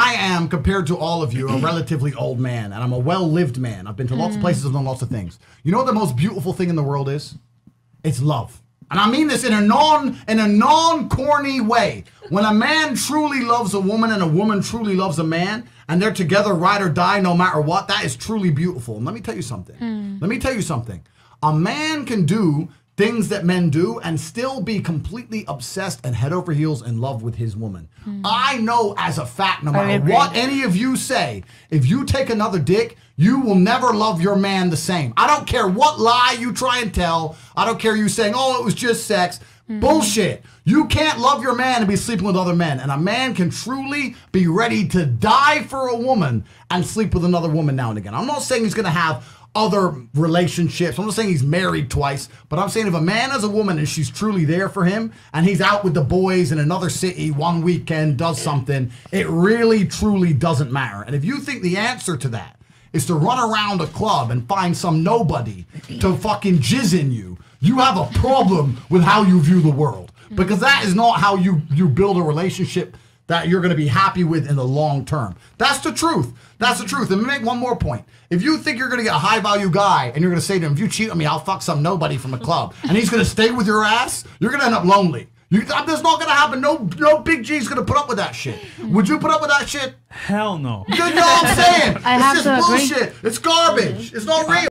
I am, compared to all of you, a relatively old man, and I'm a well-lived man. I've been to lots of places, I've done lots of things. You know what the most beautiful thing in the world is? It's love. And I mean this in a non-corny way. When a man truly loves a woman and a woman truly loves a man, and they're together, ride or die, no matter what, that is truly beautiful. And let me tell you something. Let me tell you something. A man can do things that men do and still be completely obsessed and head over heels in love with his woman. I know as a fact, no matter what any of you say, if you take another dick, you will never love your man the same. I don't care what lie you try and tell. I don't care you saying, oh, it was just sex. Bullshit. You can't love your man and be sleeping with other men. And a man can truly be ready to die for a woman and sleep with another woman now and again. I'm not saying he's going to have other relationships. I'm not saying he's married twice, but I'm saying if a man has a woman and she's truly there for him and he's out with the boys in another city one weekend, does something, it really truly doesn't matter. And if you think the answer to that is to run around a club and find some nobody to fucking jizz in you, you have a problem with how you view the world, because that is not how you build a relationship that you're going to be happy with in the long term. That's the truth. That's the truth. And make one more point. If you think you're going to get a high value guy and you're going to say to him, if you cheat on me, I'll fuck some nobody from a club, and he's going to stay with your ass, you're going to end up lonely. That's not going to happen. No big G's going to put up with that shit. Would you put up with that shit? Hell no. You know what I'm saying? I it's have just to agree. bullshit. It's garbage. It's not real.